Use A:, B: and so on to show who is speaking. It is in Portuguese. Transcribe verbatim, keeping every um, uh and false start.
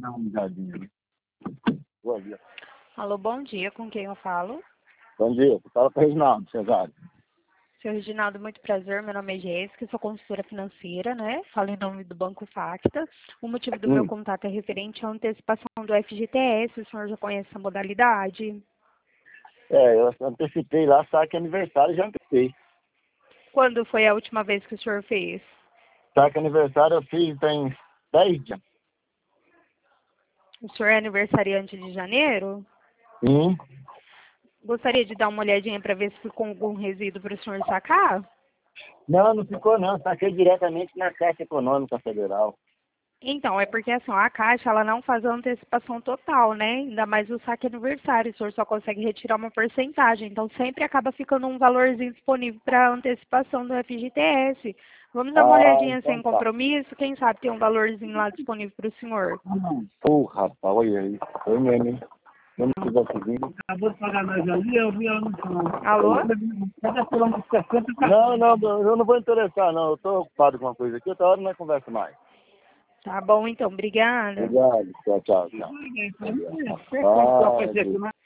A: dar uma ligadinha ali. Bom dia.
B: Alô, bom dia, com quem eu falo?
A: Bom dia, fala para o Reginaldo, Cesário.
B: Senhor Reginaldo, muito prazer, meu nome é Jéssica, sou consultora financeira, né? Falo em nome do Banco Facta. O motivo do
A: Hum.
B: meu contato é referente à antecipação do F G T S, o senhor já conhece essa modalidade?
A: É, eu antecipei lá, saque aniversário, já antecipei.
B: Quando foi a última vez que o senhor fez?
A: Saque aniversário eu fiz tem dez dias.
B: O senhor é aniversariante de janeiro?
A: Sim.
B: Gostaria de dar uma olhadinha para ver se ficou algum resíduo para o senhor sacar?
A: Não, não ficou não, saquei diretamente na Caixa Econômica Federal.
B: Então, é porque assim, ó, a Caixa ela não faz a antecipação total, né? Ainda mais o saque aniversário, o senhor só consegue retirar uma porcentagem. Então, sempre acaba ficando um valorzinho disponível para antecipação do F G T S. Vamos dar uma
A: Ah,
B: olhadinha
A: então
B: sem
A: tá.
B: compromisso? Quem sabe tem um valorzinho lá disponível para o senhor.
A: Pô, rapaz, olha aí. Foi mesmo, hein? Eu não tivesse vindo. Acabou de pagar nós ali, eu vi ela no final.
B: Alô?
A: Não, não, eu não vou interessar, não. Eu tô ocupado com uma coisa aqui, outra hora nós conversa mais.
B: Tá bom, então. Obrigada.
A: Obrigado, tchau, tchau, tchau. Ah,